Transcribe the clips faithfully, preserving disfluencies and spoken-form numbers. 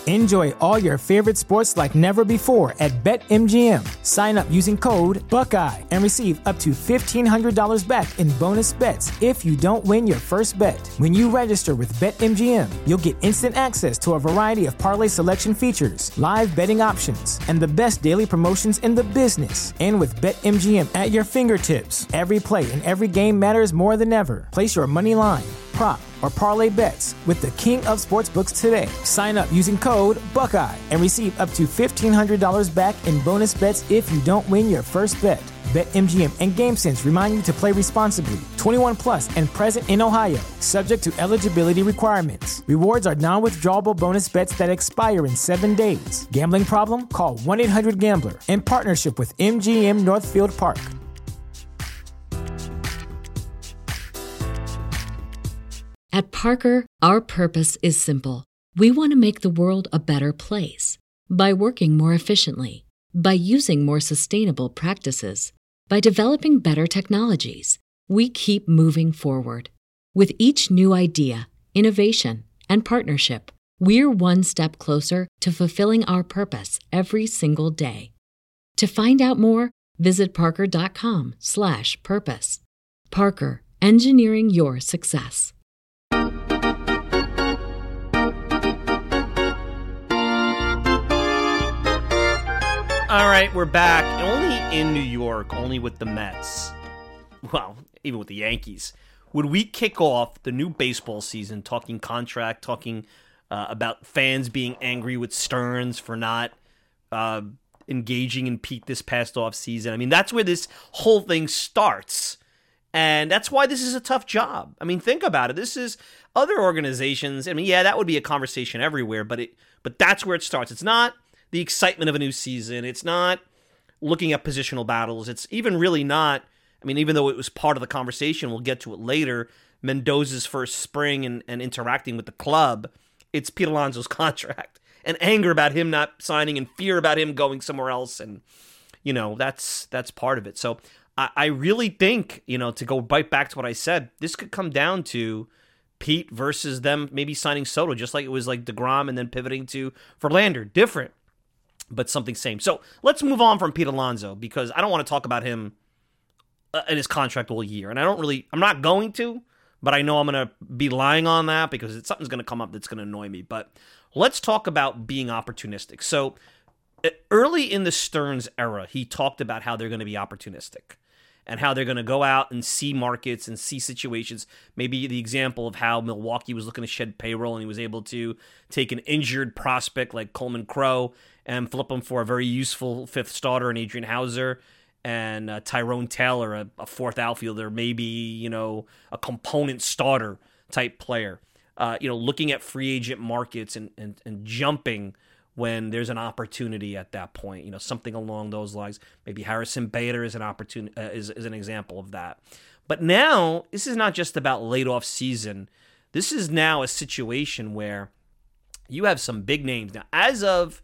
Enjoy all your favorite sports like never before at BetMGM. Sign up using code Buckeye and receive up to fifteen hundred dollars back in bonus bets if you don't win your first bet. When you register with BetMGM, you'll get instant access to a variety of parlay selection features, live betting options, and the best daily promotions in the business. And with BetMGM at your fingertips, every play and every game matters more than ever. Place your money line, prop, or parlay bets with the king of sportsbooks today. Sign up using code Buckeye and receive up to fifteen hundred dollars back in bonus bets if you don't win your first bet. BetMGM and GameSense remind you to play responsibly. twenty-one plus and present in Ohio, subject to eligibility requirements. Rewards are non-withdrawable bonus bets that expire in seven days. Gambling problem? Call one eight hundred gambler in partnership with M G M Northfield Park. At Parker, our purpose is simple. We want to make the world a better place by working more efficiently, by using more sustainable practices, by developing better technologies. We keep moving forward. With each new idea, innovation, and partnership, we're one step closer to fulfilling our purpose every single day. To find out more, visit parker.com slash purpose. Parker, engineering your success. All right, we're back. Only in New York, only with the Mets. Well, even with the Yankees. Would we kick off the new baseball season talking contract, talking uh, about fans being angry with Stearns for not uh, engaging in Pete this past offseason? I mean, that's where this whole thing starts. And that's why this is a tough job. I mean, think about it. This is other organizations. I mean, yeah, that would be a conversation everywhere, but it, but that's where it starts. It's not the excitement of a new season. It's not looking at positional battles. It's even really not, I mean, even though it was part of the conversation, we'll get to it later, Mendoza's first spring and, and interacting with the club, it's Pete Alonso's contract. And anger about him not signing and fear about him going somewhere else. And, you know, that's that's part of it. So I, I really think, you know, to go right back to what I said, this could come down to Pete versus them maybe signing Soto, just like it was like DeGrom and then pivoting to Verlander. Different, but something same. So let's move on from Pete Alonso because I don't want to talk about him uh, in his contract all year. And I don't really, I'm not going to, but I know I'm going to be lying on that because it's, something's going to come up that's going to annoy me. But let's talk about being opportunistic. So uh, early in the Stearns era, he talked about how they're going to be opportunistic and how they're going to go out and see markets and see situations. Maybe the example of how Milwaukee was looking to shed payroll and he was able to take an injured prospect like Coleman Crowe and flip him for a very useful fifth starter in Adrian Hauser and uh, Tyrone Taylor, a, a fourth outfielder, maybe, you know, a component starter type player. Uh, you know, looking at free agent markets and, and, and jumping when there's an opportunity at that point, you know, something along those lines. Maybe Harrison Bader is an opportunity, uh, is, is an example of that. But now, this is not just about late off season. This is now a situation where you have some big names. Now, as of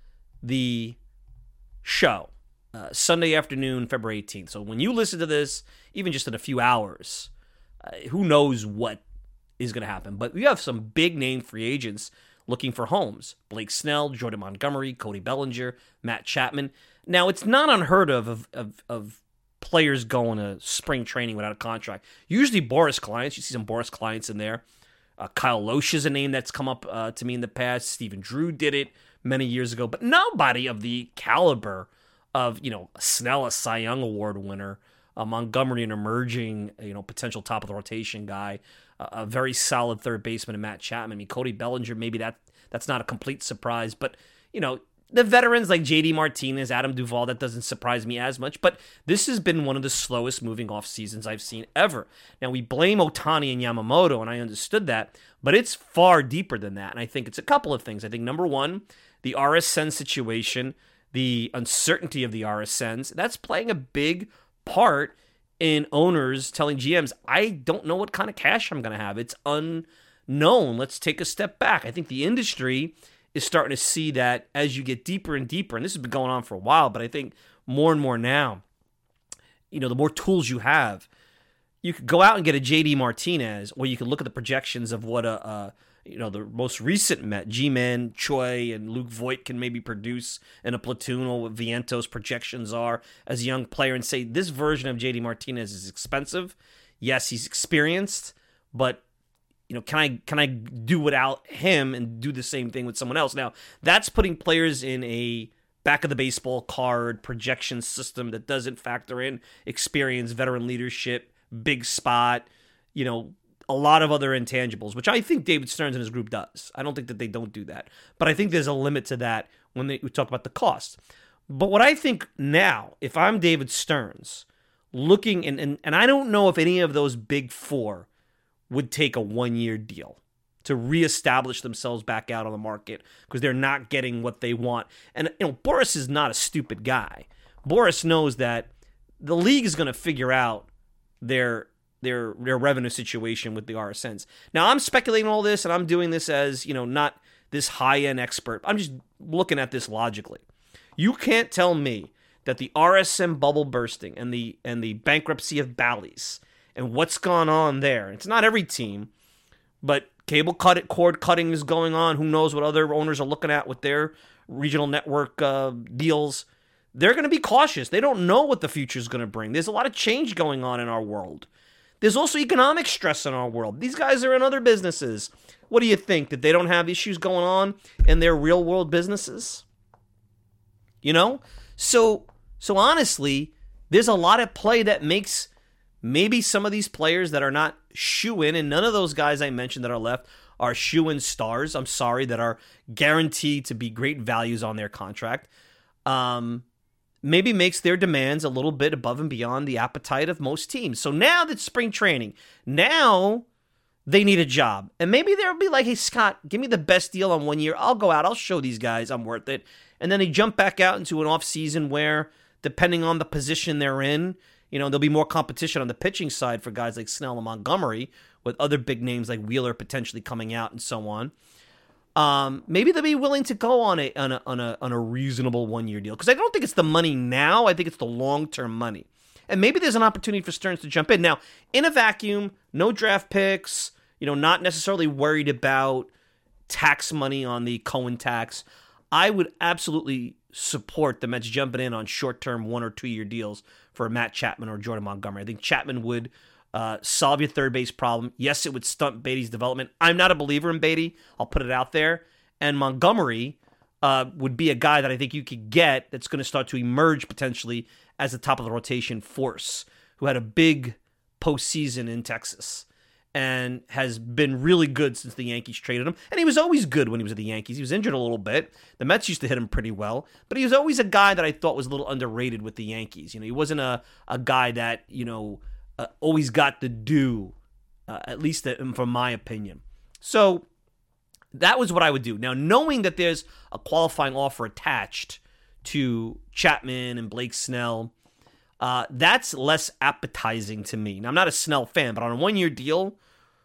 the show, uh, Sunday afternoon, February eighteenth. So when you listen to this, even just in a few hours, uh, who knows what is going to happen. But we have some big name free agents looking for homes. Blake Snell, Jordan Montgomery, Cody Bellinger, Matt Chapman. Now, it's not unheard of of, of, of players going to spring training without a contract. Usually Boris clients. You see some Boris clients in there. Uh, Kyle Loesch is a name that's come up uh, to me in the past. Stephen Drew did it many years ago. But nobody of the caliber of, you know, Snell, a Cy Young Award winner, uh, Montgomery, an emerging, you know, potential top of the rotation guy, uh, a very solid third baseman, and Matt Chapman. I mean, Cody Bellinger, maybe that that's not a complete surprise, but, you know, the veterans like J D Martinez, Adam Duvall, that doesn't surprise me as much, but this has been one of the slowest moving off seasons I've seen ever. Now, we blame Ohtani and Yamamoto, and I understood that, but it's far deeper than that, and I think it's a couple of things. I think, number one, the R S N situation, the uncertainty of the R S Ns, that's playing a big part in owners telling G Ms, I don't know what kind of cash I'm going to have. It's unknown. Let's take a step back. I think the industry is starting to see that as you get deeper and deeper, and this has been going on for a while, but I think more and more now, you know, the more tools you have, you could go out and get a J D Martinez, or you could look at the projections of what a, a you know, the most recent Met, G-Man, Choi, and Luke Voigt can maybe produce in a platoon, or what Vientos' projections are as a young player, and say this version of J D Martinez is expensive. Yes, he's experienced, but you know, can I can I do without him and do the same thing with someone else? Now, that's putting players in a back of the baseball card projection system that doesn't factor in experience, veteran leadership, big spot, you know, a lot of other intangibles, which I think David Stearns and his group does. I don't think that they don't do that. But I think there's a limit to that when they, we talk about the cost. But what I think now, if I'm David Stearns, looking, and, and, and I don't know if any of those big four would take a one-year deal to reestablish themselves back out on the market because they're not getting what they want. And, you know, Boras is not a stupid guy. Boras knows that the league is going to figure out their their their revenue situation with the R S Ns. Now, I'm speculating all this, and I'm doing this as, you know, not this high-end expert. I'm just looking at this logically. You can't tell me that the R S N bubble bursting and the and the bankruptcy of Bally's and what's gone on there, it's not every team, but cable cut cord cutting is going on. Who knows what other owners are looking at with their regional network uh, deals. They're going to be cautious. They don't know what the future is going to bring. There's a lot of change going on in our world. There's also economic stress in our world. These guys are in other businesses. What do you think? That they don't have issues going on in their real world businesses? You know? So, so honestly, there's a lot at play that makes maybe some of these players that are not shoe-in, and none of those guys I mentioned that are left are shoe-in stars, I'm sorry, that are guaranteed to be great values on their contract. Um... maybe makes their demands a little bit above and beyond the appetite of most teams. So now that's spring training. Now they need a job. And maybe they'll be like, hey, Scott, give me the best deal on one year. I'll go out. I'll show these guys I'm worth it. And then they jump back out into an offseason where, depending on the position they're in, you know, there'll be more competition on the pitching side for guys like Snell and Montgomery, with other big names like Wheeler potentially coming out and so on. Um, maybe they'll be willing to go on a on a on a, on a reasonable one year deal, because I don't think it's the money now. I think it's the long term money, and maybe there's an opportunity for Stearns to jump in now in a vacuum. No draft picks, you know, not necessarily worried about tax money on the Cohen tax. I would absolutely support the Mets jumping in on short term one or two year deals for Matt Chapman or Jordan Montgomery. I think Chapman would Uh, solve your third base problem. Yes, it would stunt Beatty's development. I'm not a believer in Beatty. I'll put it out there. And Montgomery uh, would be a guy that I think you could get that's going to start to emerge potentially as the top of the rotation force, who had a big postseason in Texas and has been really good since the Yankees traded him. And he was always good when he was at the Yankees. He was injured a little bit. The Mets used to hit him pretty well, but he was always a guy that I thought was a little underrated with the Yankees. You know, he wasn't a, a guy that, you know, Uh, always got the due, uh, at least from my opinion. So that was what I would do. Now, knowing that there's a qualifying offer attached to Chapman and Blake Snell, uh, that's less appetizing to me. Now, I'm not a Snell fan, but on a one-year deal,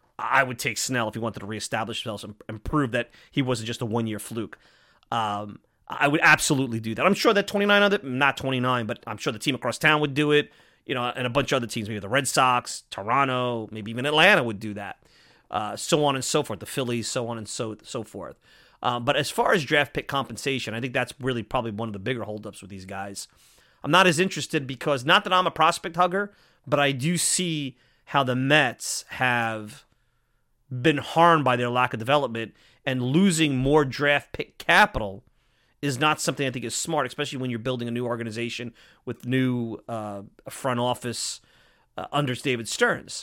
I would take Snell if he wanted to reestablish himself and, and prove that he wasn't just a one-year fluke. Um, I would absolutely do that. I'm sure that twenty-nine other, not twenty-nine, but I'm sure the team across town would do it. You know, and a bunch of other teams, maybe the Red Sox, Toronto, maybe even Atlanta would do that. Uh, so on and so forth. The Phillies, so on and so so forth. Uh, but as far as draft pick compensation, I think that's really probably one of the bigger holdups with these guys. I'm not as interested because, not that I'm a prospect hugger, but I do see how the Mets have been harmed by their lack of development, and losing more draft pick capital is not something I think is smart, especially when you're building a new organization with new uh, front office uh, under David Stearns.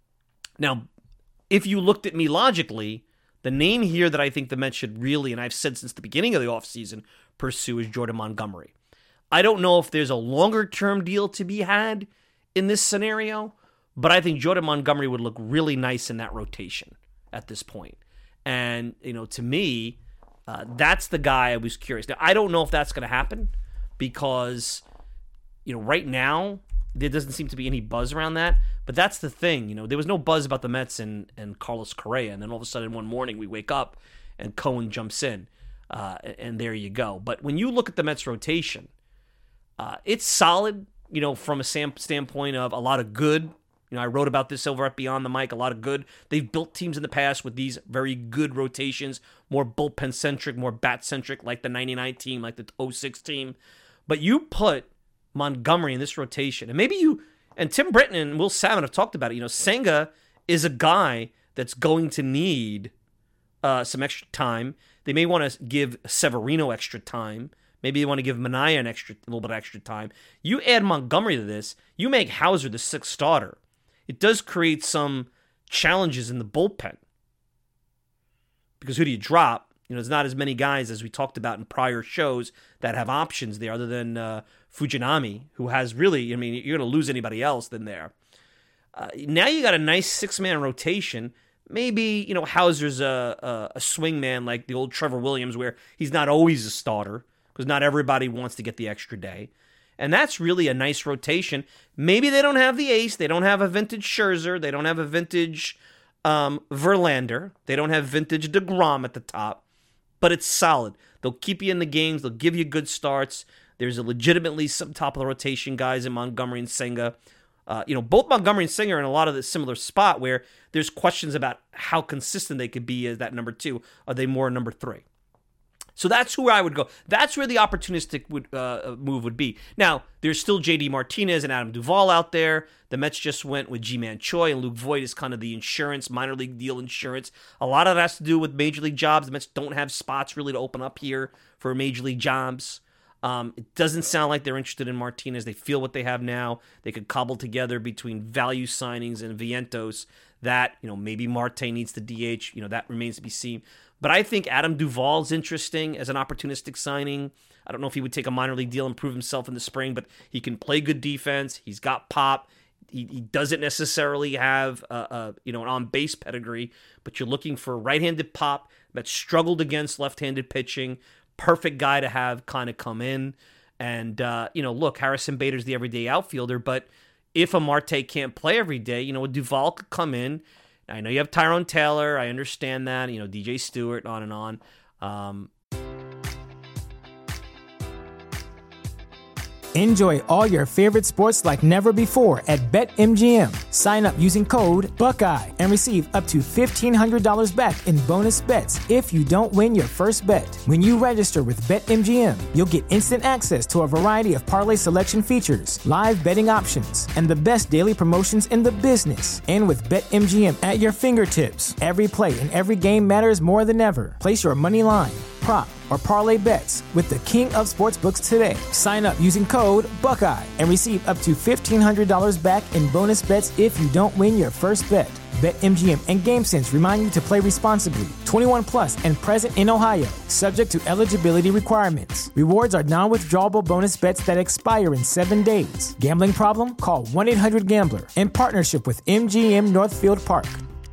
Now, if you looked at me logically, the name here that I think the Mets should really, and I've said since the beginning of the offseason, pursue is Jordan Montgomery. I don't know if there's a longer-term deal to be had in this scenario, but I think Jordan Montgomery would look really nice in that rotation at this point. And, you know, to me, Uh, that's the guy I was curious. Now, I don't know if that's going to happen because, you know, right now, there doesn't seem to be any buzz around that. But that's the thing. You know, there was no buzz about the Mets and, and Carlos Correa. And then all of a sudden, one morning, we wake up and Cohen jumps in. Uh, and there you go. But when you look at the Mets rotation, uh, it's solid, you know, from a sam- standpoint of a lot of good You know, I wrote about this over at Beyond the Mic, a lot of good. They've built teams in the past with these very good rotations, more bullpen-centric, more bat-centric, like the ninety-nine team, like the oh six team. But you put Montgomery in this rotation, and maybe you, and Tim Britton and Will Salmon have talked about it, you know, Senga is a guy that's going to need uh, some extra time. They may want to give Severino extra time. Maybe they want to give Minaya an extra, a little bit of extra time. You add Montgomery to this, you make Hauser the sixth starter. It does create some challenges in the bullpen. Because who do you drop? You know, there's not as many guys as we talked about in prior shows that have options there other than uh, Fujinami, who has really, I mean, you're going to lose anybody else than there. Uh, now you got a nice six-man rotation. Maybe, you know, Hauser's a, a, a swing man like the old Trevor Williams where he's not always a starter because not everybody wants to get the extra day. And that's really a nice rotation. Maybe they don't have the ace. They don't have a vintage Scherzer. They don't have a vintage um, Verlander. They don't have vintage DeGrom at the top. But it's solid. They'll keep you in the games. They'll give you good starts. There's a legitimately some top-of-the-rotation guys in Montgomery and Senga. Uh, you know, both Montgomery and Singer are in a lot of the similar spot where there's questions about how consistent they could be as that number two. Are they more number three? So that's where I would go. That's where the opportunistic would, uh, move would be. Now, there's still J D Martinez and Adam Duvall out there. The Mets just went with Ji-Man Choi, and Luke Voigt is kind of the insurance, minor league deal insurance. A lot of that has to do with major league jobs. The Mets don't have spots really to open up here for major league jobs. Um, it doesn't sound like they're interested in Martinez. They feel what they have now. They could cobble together between value signings and Vientos that, you know, maybe Marte needs to D H. You know, that remains to be seen. But I think Adam Duvall's interesting as an opportunistic signing. I don't know if he would take a minor league deal and prove himself in the spring, but he can play good defense. He's got pop. He, he doesn't necessarily have a, a you know an on-base pedigree, but you're looking for right-handed pop that struggled against left-handed pitching. Perfect guy to have kind of come in. And, uh, you know, look, Harrison Bader's the everyday outfielder, but if a Marte can't play every day, you know, a Duvall could come in. I know you have Tyrone Taylor. I understand that. You know, D J Stewart, on and on. Um, Enjoy all your favorite sports like never before at BetMGM. Sign up using code Buckeye and receive up to fifteen hundred dollars back in bonus bets if you don't win your first bet. When you register with BetMGM, you'll get instant access to a variety of parlay selection features, live betting options, and the best daily promotions in the business. And with BetMGM at your fingertips, every play and every game matters more than ever. Place your money line, prop, or parlay bets with the king of sportsbooks today. Sign up using code Buckeye and receive up to fifteen hundred dollars back in bonus bets if you don't win your first bet. BetMGM and GameSense remind you to play responsibly. twenty-one plus and present in Ohio, subject to eligibility requirements. Rewards are non-withdrawable bonus bets that expire in seven days. Gambling problem? Call one eight hundred gambler in partnership with M G M Northfield Park.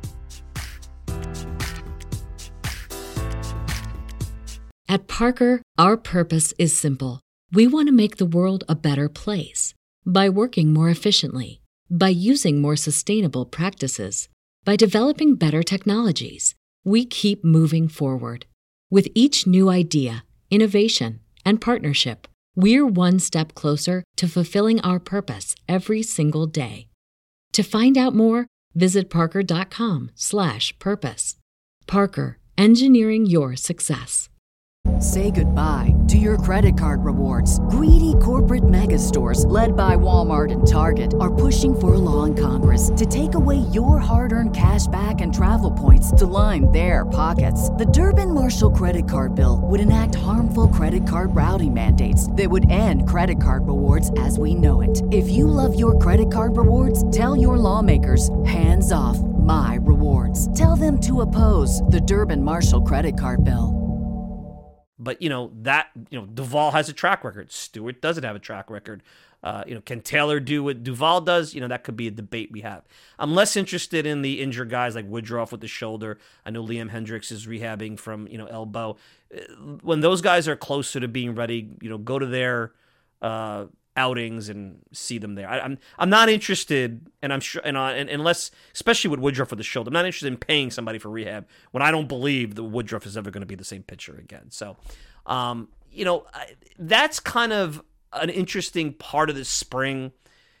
At Parker, our purpose is simple. We want to make the world a better place by working more efficiently, by using more sustainable practices, by developing better technologies. We keep moving forward. With each new idea, innovation, and partnership, we're one step closer to fulfilling our purpose every single day. To find out more, visit parker.com slash purpose. Parker, engineering your success. Say goodbye to your credit card rewards. Greedy corporate mega stores, led by Walmart and Target, are pushing for a law in Congress to take away your hard-earned cash back and travel points to line their pockets. The Durbin-Marshall credit card bill would enact harmful credit card routing mandates that would end credit card rewards as we know it. If you love your credit card rewards, tell your lawmakers, hands off my rewards. Tell them to oppose the Durbin-Marshall credit card bill. But, you know, that, you know, Duvall has a track record. Stewart doesn't have a track record. Uh, you know, can Taylor do what Duvall does? You know, that could be a debate we have. I'm less interested in the injured guys like Woodruff with the shoulder. I know Liam Hendricks is rehabbing from, you know, elbow. When those guys are closer to being ready, you know, go to their uh, outings and see them there. I, I'm I'm not interested, and I'm sure, and, uh, and unless, especially with Woodruff with the shoulder, I'm not interested in paying somebody for rehab when I don't believe that Woodruff is ever going to be the same pitcher again. So, um, you know, that's kind of an interesting part of this spring.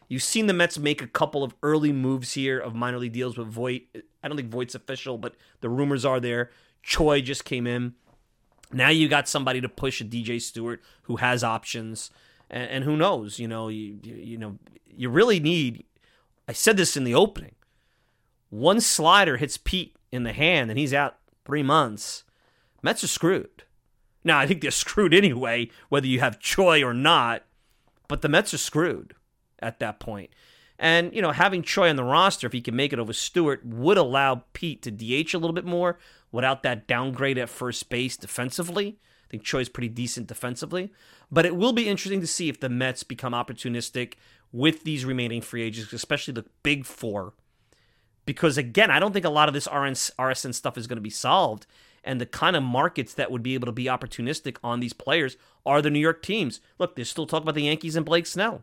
You've seen the Mets make a couple of early moves here of minor league deals with Voit. I don't think Voit's official, but the rumors are there. Choi just came in. Now you got somebody to push a D J Stewart who has options, and, and who knows? You know, you, you you know, you really need. I said this in the opening. One slider hits Pete in the hand, and he's out three months. Mets are screwed. Now I think they're screwed anyway, whether you have Choi or not. But the Mets are screwed at that point. And, you know, having Choi on the roster, if he can make it over Stewart, would allow Pete to D H a little bit more without that downgrade at first base defensively. I think Choi's pretty decent defensively. But it will be interesting to see if the Mets become opportunistic with these remaining free agents, especially the big four. Because, again, I don't think a lot of this R S N stuff is going to be solved. And the kind of markets that would be able to be opportunistic on these players are the New York teams. Look, they're still talking about the Yankees and Blake Snell.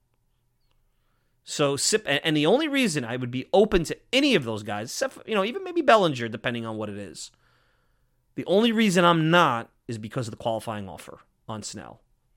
So, and the only reason I would be open to any of those guys, except for, you know, even maybe Bellinger, depending on what it is. The only reason I'm not is because of the qualifying offer on Snell.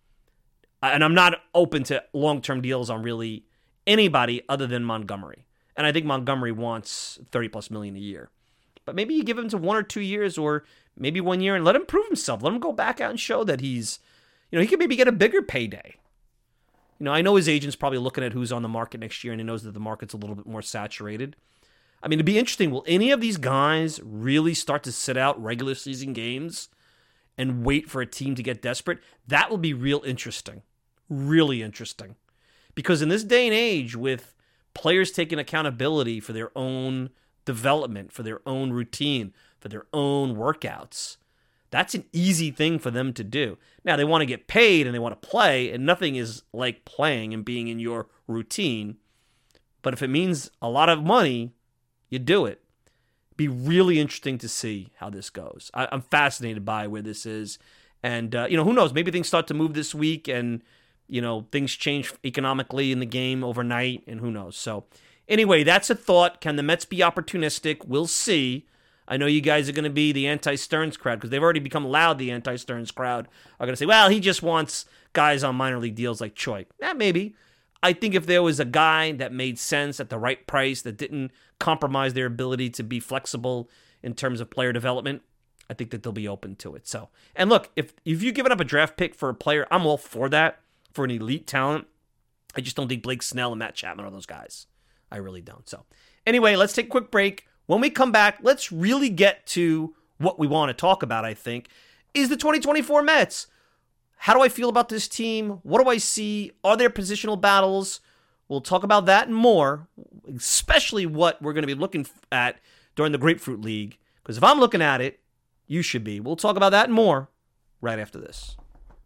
And I'm not open to long-term deals on really anybody other than Montgomery. And I think Montgomery wants thirty plus million a year. But maybe you give him to one or two years or maybe one year and let him prove himself. Let him go back out and show that he's, you know, he could maybe get a bigger payday. You know, I know his agent's probably looking at who's on the market next year, and he knows that the market's a little bit more saturated. I mean, it'd be interesting. Will any of these guys really start to sit out regular season games and wait for a team to get desperate? That will be real interesting. Really interesting. Because in this day and age, with players taking accountability for their own development, for their own routine, for their own workouts, that's an easy thing for them to do. Now, they want to get paid and they want to play, and nothing is like playing and being in your routine. But if it means a lot of money, you do it. Be really interesting to see how this goes. I, I'm fascinated by where this is. And, uh, you know, who knows? Maybe things start to move this week and, you know, things change economically in the game overnight, and who knows? So, anyway, that's a thought. Can the Mets be opportunistic? We'll see. I know you guys are going to be the anti-Stearns crowd because they've already become loud. The anti-Stearns crowd are going to say, well, he just wants guys on minor league deals like Choi. Yeah, maybe. I think if there was a guy that made sense at the right price that didn't compromise their ability to be flexible in terms of player development, I think that they'll be open to it. So, and look, if, if you've given up a draft pick for a player, I'm all for that, for an elite talent. I just don't think Blake Snell and Matt Chapman are those guys. I really don't. So, anyway, let's take a quick break. When we come back, let's really get to what we want to talk about, I think, is the twenty twenty-four Mets. How do I feel about this team? What do I see? Are there positional battles? We'll talk about that and more, especially what we're going to be looking at during the Grapefruit League. Because if I'm looking at it, you should be. We'll talk about that and more right after this.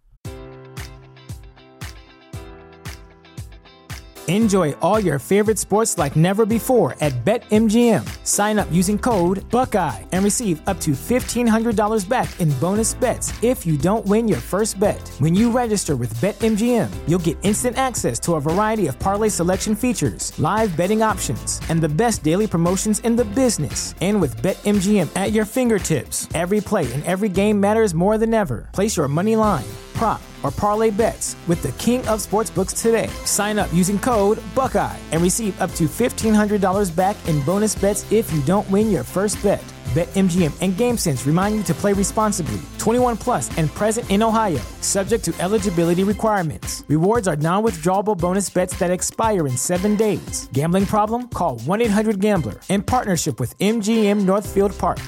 Enjoy all your favorite sports like never before at BetMGM. Sign up using code Buckeye and receive up to fifteen hundred dollars back in bonus bets if you don't win your first bet. When you register with BetMGM, you'll get instant access to a variety of parlay selection features, live betting options, and the best daily promotions in the business. And with BetMGM at your fingertips, every play and every game matters more than ever. Place your money line, prop, or parlay bets with the king of sportsbooks today. Sign up using code Buckeye and receive up to fifteen hundred dollars back in bonus bets if you don't win your first bet. BetMGM and GameSense remind you to play responsibly. twenty-one plus and present in Ohio, subject to eligibility requirements. Rewards are non-withdrawable bonus bets that expire in seven days. Gambling problem? Call one eight hundred gambler in partnership with M G M Northfield Park.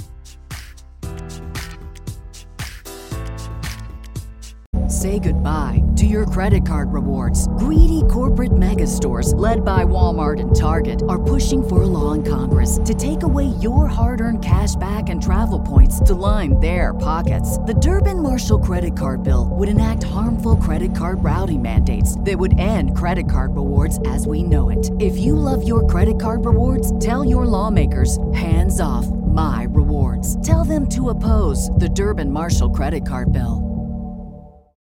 Say goodbye to your credit card rewards. Greedy corporate mega stores, led by Walmart and Target, are pushing for a law in Congress to take away your hard-earned cash back and travel points to line their pockets. The Durbin-Marshall credit card bill would enact harmful credit card routing mandates that would end credit card rewards as we know it. If you love your credit card rewards, tell your lawmakers, hands off my rewards. Tell them to oppose the Durbin-Marshall credit card bill.